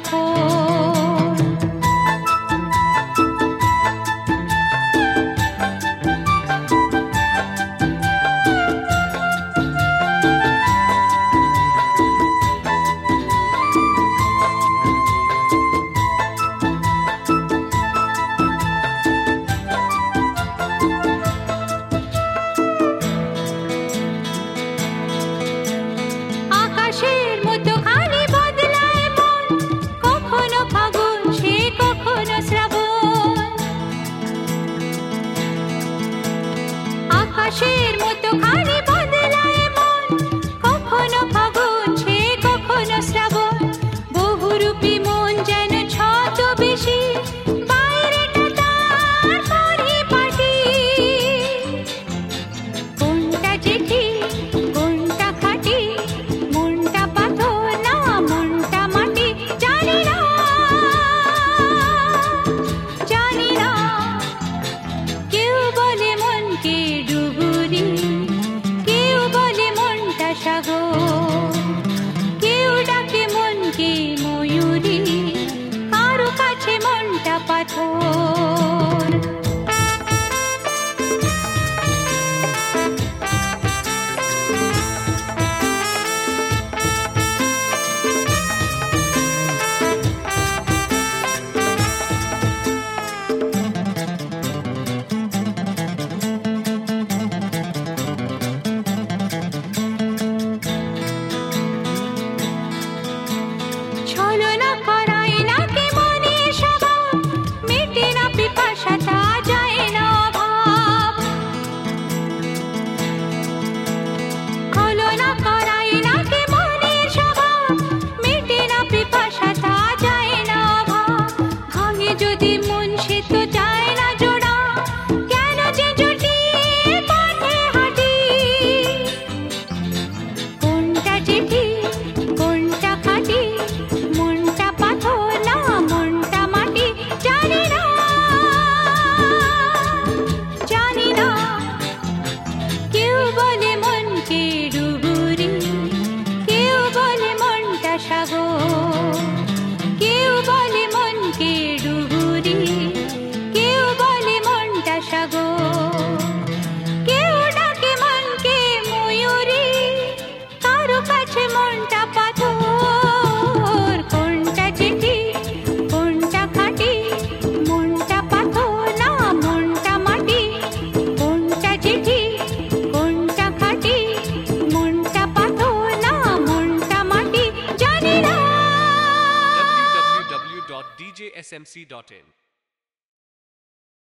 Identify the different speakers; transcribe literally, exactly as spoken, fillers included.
Speaker 1: পাথর। আকাশের মতো খালি বদলায় মন, কখনো ফাগুন সে কখনো শ্রাবণ। আকাশের মতো খালি বদলায় মন, কখনো ফাগুন সে কখনো শ্রাবণ। বহুরূপী মন যেন ছদ্মবেশী, বাইরেটা তার পরিপাটি। কোনটা চিঠি কোনটা খাঁটি, মনটা পাথর না মনটা মাটি, জানি না জানি না। কেউ বলে মনকে ডুবুরি, কেউ বলে মনটা সাগর, কেউ ডাকে মনকে ময়ূরী, কারো কাছে মনটা পাথর। ছলনা করায় না কে মনের স্বভাব, মেটে না পিপাসা তা যায় না অভাব। ছলনা করায় না কে মনের স্বভাব, মেটে না পিপাসা তা যায় না অভাব। ভাঙে যদি মন সে তো যায় না জোড়া, কেন যে জটিল পথে হাঁটি। কোনটা চিঠি কোনটা খাঁটি, মনটা পাথর না মনটা মাটি, জানি না জানি না। কেউ বলে মনকে ডুবুরি, কেউ বলে মনটা সাগর, কেউ বলে মনকে ডুবুরি, কেউ বলে মনটা সাগর, কেউ ডাকে মনকে ময়ূরী, কারো কাছে মনটা পাথর। কোনটা চিঠি কোনটা খাঁটি, মনটা পাথর না মনটা মাটি, কোনটা চিঠি কোনটা খাঁটি, মনটা পাথর না মনটা মাটি, জানি না।
Speaker 2: w w w dot d j s m c dot in